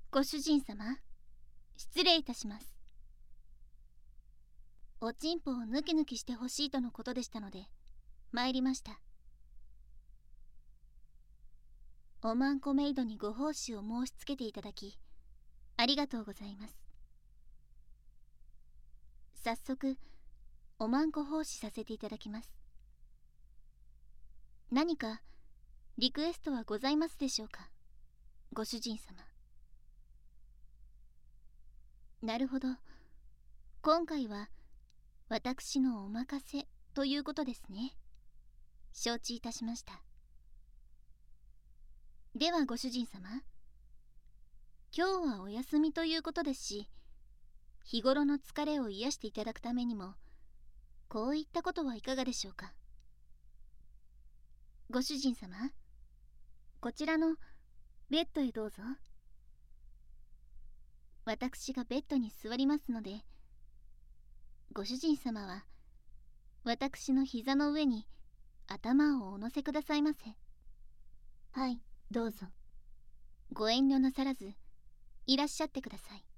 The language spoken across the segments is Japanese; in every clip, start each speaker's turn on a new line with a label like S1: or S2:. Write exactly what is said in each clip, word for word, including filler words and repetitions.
S1: ご主人様、失礼いたします。おちんぽを抜き抜きしてほしいとのことでしたので参りました。おまんこメイドにご奉仕を申し付けていただきありがとうございます。早速おまんこ奉仕させていただきます。何かリクエストはございますでしょうか、ご主人様。なるほど、今回は私のお任せということですね。承知いたしました。ではご主人様、今日はお休みということですし、日頃の疲れを癒していただくためにもこういったことはいかがでしょうか。ご主人様、こちらのベッドへどうぞ。私がベッドに座りますので、ご主人様は私の膝の上に頭をお乗せくださいませ。はい、どうぞ。ご遠慮なさらずいらっしゃってください。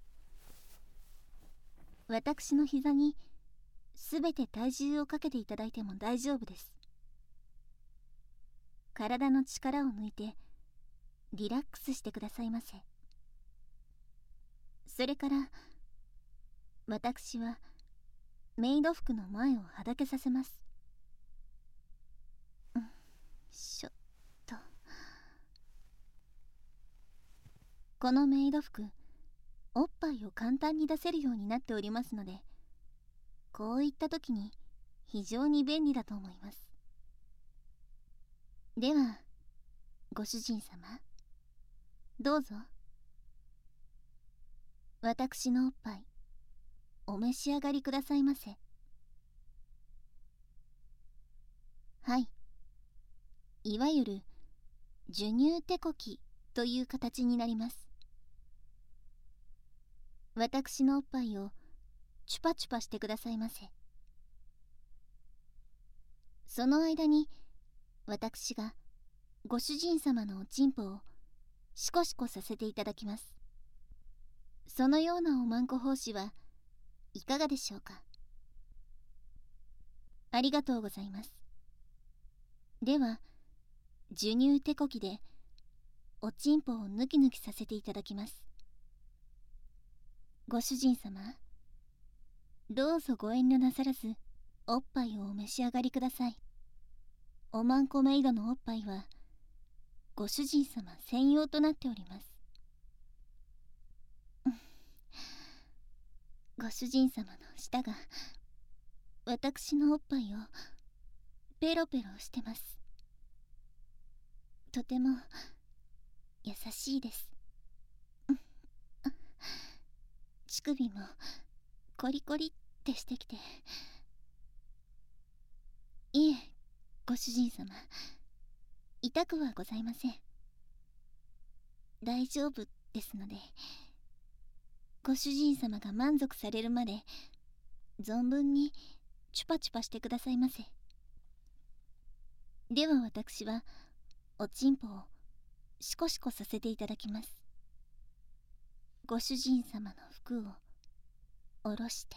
S1: 私の膝にすべて体重をかけていただいても大丈夫です。体の力を抜いてリラックスしてくださいませ。それから私はメイド服の前をはだけさせます。うん、しょっと。このメイド服、おっぱいを簡単に出せるようになっておりますので、こういった時に非常に便利だと思います。ではご主人様、どうぞ。私のおっぱいお召し上がりくださいませ。はい、いわゆる授乳手こきという形になります。私のおっぱいをチュパチュパしてくださいませ。その間に私がご主人様のおちんぽをシコシコさせていただきます。そのようなおまんこ奉仕はいかがでしょうか。ありがとうございます。では授乳手こきでおちんぽを抜き抜きさせていただきます。ご主人様、どうぞご遠慮なさらずおっぱいをお召し上がりください。おまんこメイドのおっぱいはご主人様専用となっております。ご主人様の舌が私のおっぱいをペロペロしてます。とても優しいです。乳首もコリコリってしてきて。いえ、ご主人様、痛くはございません。大丈夫ですので、ご主人様が満足されるまで存分にチュパチュパしてくださいませ。では私はおちんぽをシコシコさせていただきます。ご主人様の服を下ろして、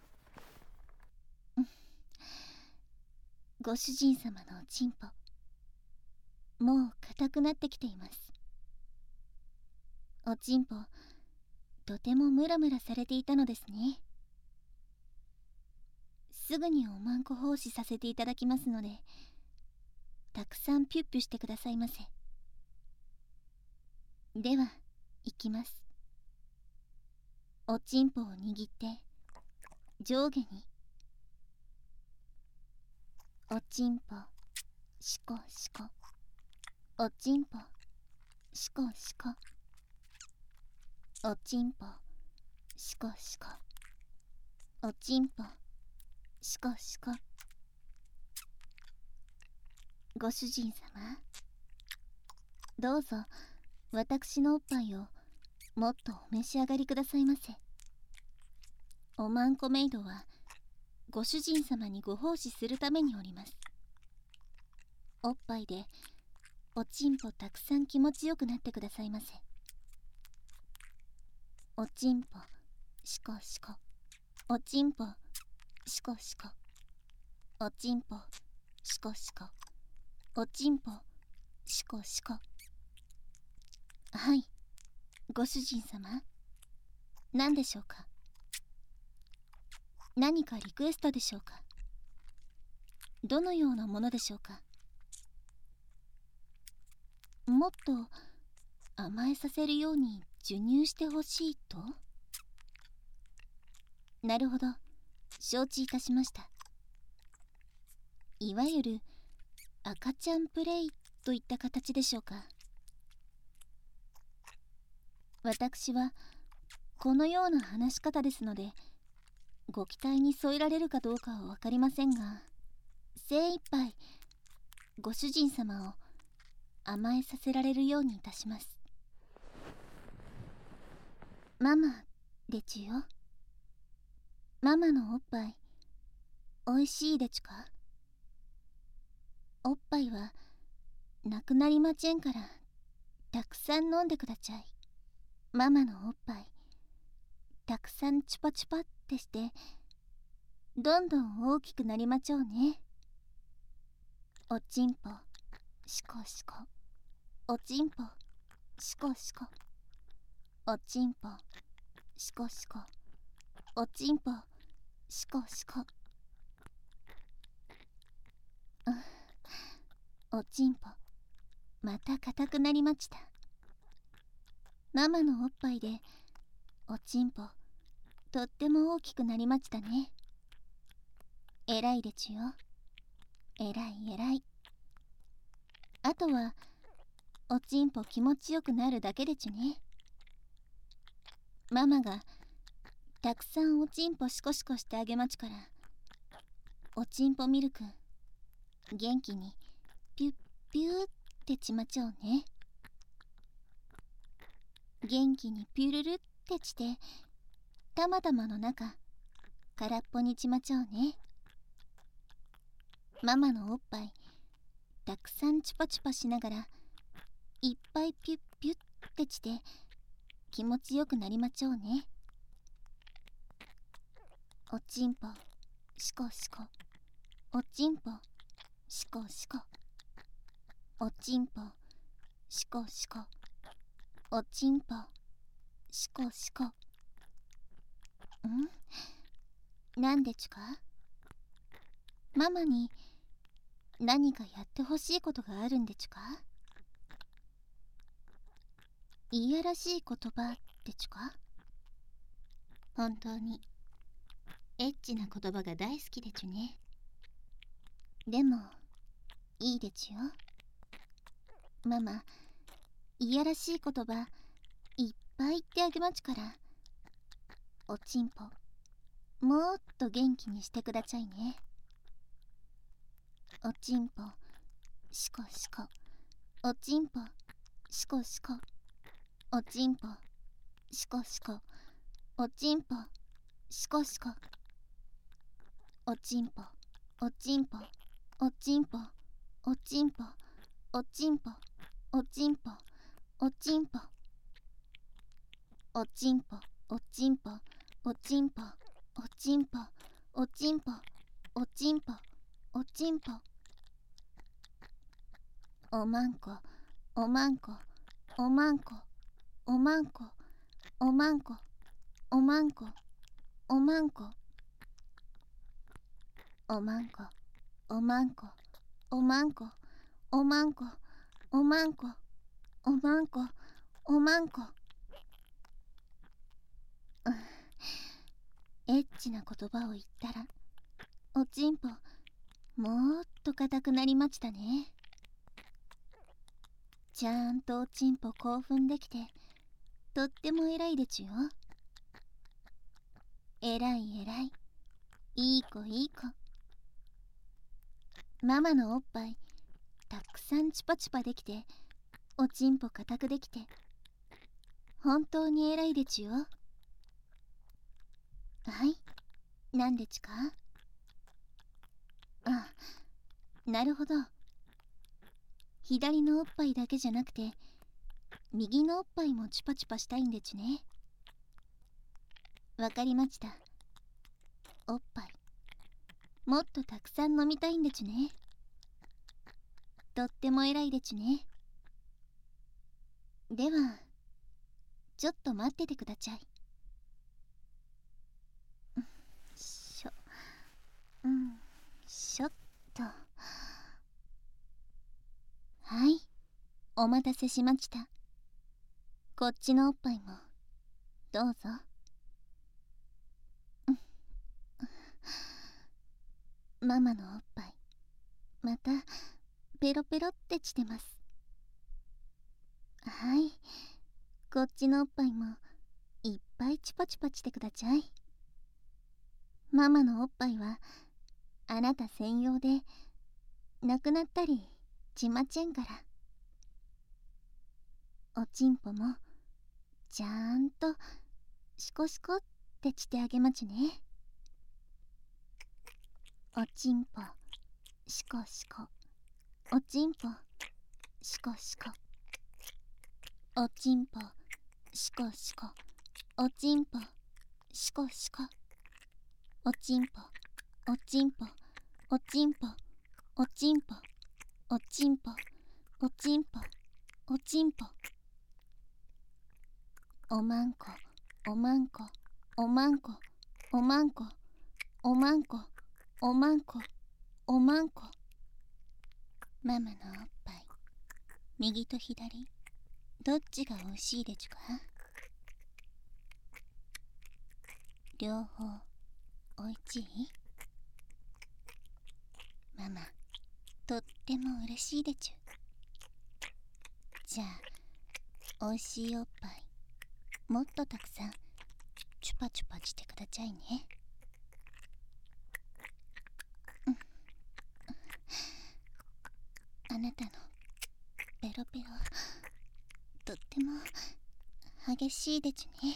S1: ご主人様のおちんぽ、もう硬くなってきています。おちんぽ、とてもムラムラされていたのですね。すぐにおまんこ奉仕させていただきますので、たくさんピュッピュしてくださいませ。では行きます。おちんぽを握って上下に。おちんぽシコシコ、おちんぽシコシコ、おちんぽシコシコ、おちんぽシコシコ。ご主人様、どうぞ私のおっぱいをもっとお召し上がりくださいませ。おまんこメイドはご主人様にご奉仕するためにおります。おっぱいでおちんぽたくさん気持ちよくなってくださいませ。 おちんぽしこしこ、おちんぽしこしこ、おちんぽしこしこ、おちんぽしこしこ。はい、ご主人様、何でしょうか。何かリクエストでしょうか。どのようなものでしょうか。もっと甘えさせるように授乳してほしいと。なるほど、承知いたしました。いわゆる赤ちゃんプレイといった形でしょうか。私はこのような話し方ですので、ご期待に添えられるかどうかは分かりませんが、精一杯ご主人様を甘えさせられるようにいたします。ママでちゅよ。ママのおっぱいおいしいでちゅか。おっぱいはなくなりまちぇんからたくさん飲んでくだちゃい。ママのおっぱいたくさんチュパチュパってしてどんどん大きくなりまちょうね。おちんぽしこしこ、おちんぽしこしこ、おちんぽしこしこ、おちんぽしこしこ。おちんぽまた硬くなりまちた。ママのおっぱいでおちんぽとっても大きくなりまちたね。えらいでちゅよ。えらいえらい。あとはおちんぽ気持ちよくなるだけでちゅね。ママがたくさんおちんぽシコシコしてあげまちから、おちんぽミルク元気にピュッピューってちまちょうね。元気にピュルルってちてたまたまの中空っぽにちまちょうね。ママのおっぱいたくさんチュパチュパしながらいっぱいピュッピュッってちて気持ちよくなりまちょうね。おちんぽしこしこ、おちんぽしこしこ、おちんぽしこしこ、おちんぽしこしこ。んなんでちゅか。ママに何かやってほしいことがあるんでちゅか。いやらしい言葉でちゅか。本当にエッチな言葉が大好きでちゅね。でもいいでちゅよ。ママいやらしい言葉いっぱい言ってあげまちから、おちんぽもっと元気にしてくだちゃいね。おちんぽしこしこ、おちんぽしこしこ、おちんぽしこしこ、おちんぽしこしこ、おちんぽおちんぽおちんぽおちんぽおちんぽおちんぽおちんぽおちんぽおちんぽおちんぽおちんぽおちんぽおちんぽおちんぽ、おまんこおまんこおまんこおまんこおまんこおまんこおまんこおまんこおまんこおまんこおまんこおまんこおまんこおまんこ。エッチな言葉を言ったらおちんぽもっと硬くなりまちたね。ちゃんとおちんぽ興奮できてとっても偉いでちゅよ。偉い偉い、いい子いい子。ママのおっぱいたくさんチュパチュパできておちんぽ硬くできて本当に偉いでちゅよ。はい、なんでちか。あ、なるほど。左のおっぱいだけじゃなくて右のおっぱいもチュパチュパしたいんでちゅね。 わかりました。おっぱいもっとたくさん飲みたいんでちゅね。とっても偉いでちゅね。ではちょっと待っててくだちゃい。しょうんしょっと。はい、お待たせしました。こっちのおっぱいもどうぞ。ママのおっぱいまたペロペロってしてます。はい、こっちのおっぱいもいっぱいチュパチュパしてくだちゃい。ママのおっぱいはあなた専用でなくなったりしまちぇんから。おちんぽもちゃんとシコシコってしてあげまちゅね。おちんぽシコシコ、おちんぽシコシコ、おちんぽシコシコ、おちんぽシコシコ、おちんぽおちんぽおちんぽおちんぽおちんぽおちんぽおちんぽ、おまんこおまんこおまんこおまんこおまんこおまんこおまんこ。ママのおっぱい右と左どっちがおいしいでちゅか。両方おいちい。ママとっても嬉しいでちゅ。じゃあおいしいおっぱいもっとたくさんチュパチュパしてくだちゃいね。あなたのペロペロとっても激しいでちゅね。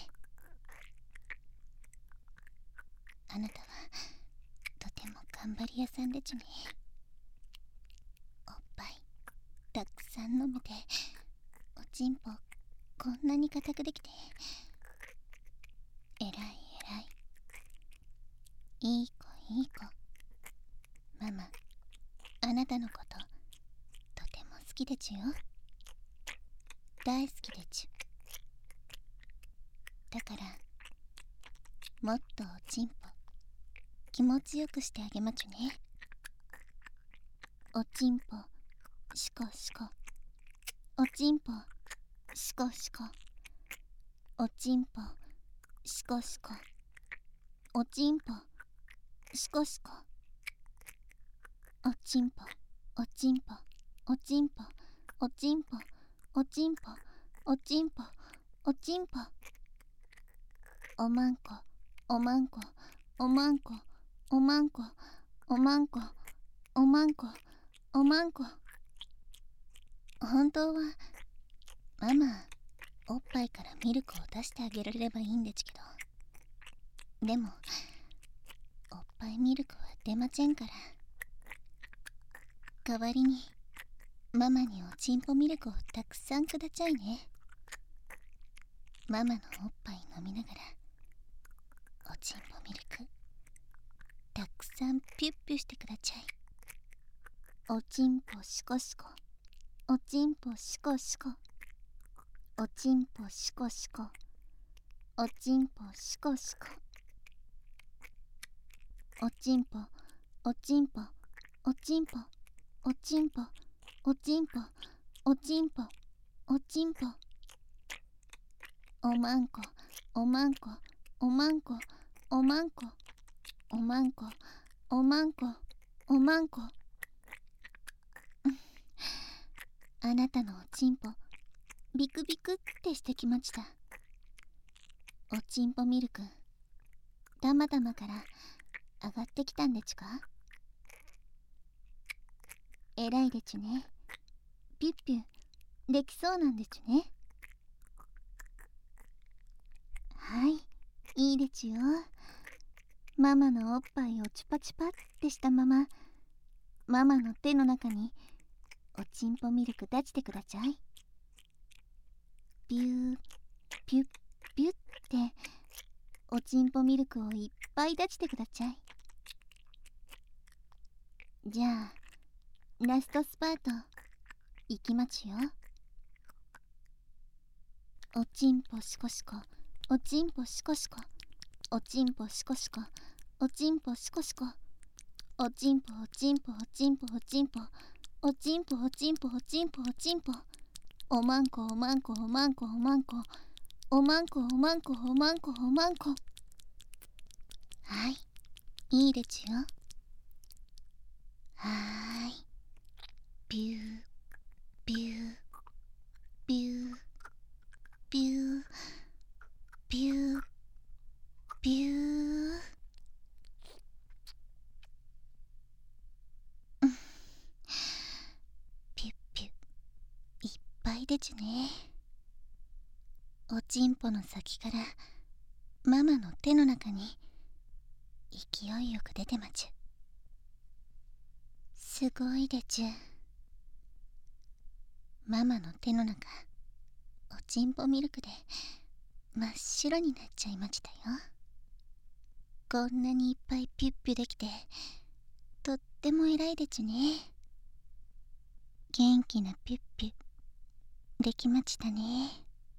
S1: あなたはとても頑張り屋さんでちゅね。おっぱいたくさん飲めておちんぽこんなに硬くできてえらいえらい。いい子いい子。ママあなたのこととても好きでちゅよ。大好きでちゅ。だからもっとおちんぽ気持ちよくしてあげまちゅね。おちんぽシコシコ、おちんぽシコシコ、おちんぽシコシコ、おちんぽシコシコ、おちんぽおちんぽおちんぽおちんぽおちんぽおちんぽおちんぽ、おまんこおまんこおまんこおまんこおまんこおまんこおまんこ。本当はママおっぱいからミルクを出してあげられればいいんでちゅけど、でもおっぱいミルクは出まちぇんから、代わりにママにおちんぽミルクをたくさんくだちゃいね。ママのおっぱい飲みながらおちんぽミルクたくさんピュッピュしてくだちゃい。おちんぽシコシコ、おちんぽシコシコ、おちんぽシコシコ、おちんぽシコシコ、おちんぽおちんぽおちんぽおちんぽおちんぽおちんぽおちんぽ、おまんこおまんこおまんこおまんこおまんこおまんこおまんこ。あなたのおちんぽビクビクってしてきました。おちんぽミルクたまたまから上がってきたんでちゅか。えらいでちゅね。ピュッピュできそうなんでちゅね。はい、いいでちゅよ。ママのおっぱいをチュパチュパってしたままママの手の中におちんぽミルク出してくだちゃい。ピューピュッピュッっておちんぽミルクをいっぱい出してくだちゃい。じゃあラストスパートいきまちよ。おちんぽしこしこ、おちんぽしこしこ、おちんぽしこしこ、おちんぽしこしこ、おちんぽおちんぽおちんぽおちんぽおちんぽおちんぽおちんぽおちんぽ、おまんこおまんこおまんこおまんこおまんこおまんこおまんこおまんこ。はい、いいでちゅよ。はーい、ビュービュービュービュービュービュー。ピュッピュッ、いっぱいでちゅね。おちんぽの先からママの手の中に勢いよく出てまちゅ。すごいでちゅ。ママの手の中、おちんぽミルクで真っ白になっちゃいましたよ。こんなにいっぱいピュッピュできてとっても偉いでちゅね。元気なピュッピュできましたね。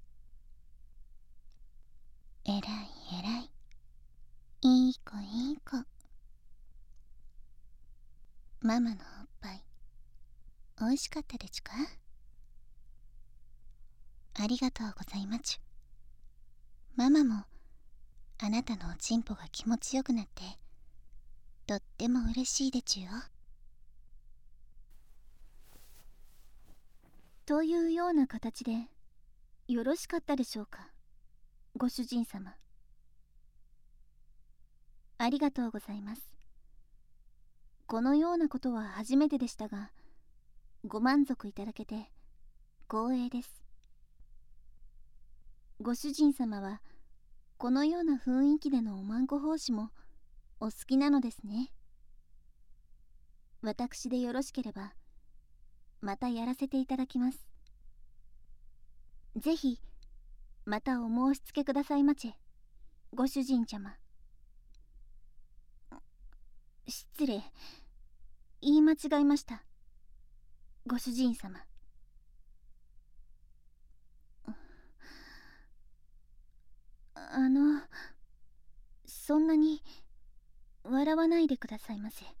S1: えらいえらい、いい子いい子。ママのおっぱいおいしかったでちゅか。ありがとうございまちゅ。ママもあなたのおちんぽが気持ちよくなってとっても嬉しいでちゅよ。というような形でよろしかったでしょうか、ご主人様。ありがとうございます。このようなことは初めてでしたが、ご満足いただけて光栄です。ご主人様はこのような雰囲気でのおまんこ奉仕もお好きなのですね。私でよろしければまたやらせていただきます。ぜひまたお申し付けくださいまち、ご主人様。失礼、言い間違えました、ご主人様。あの、そんなに笑わないでくださいませ。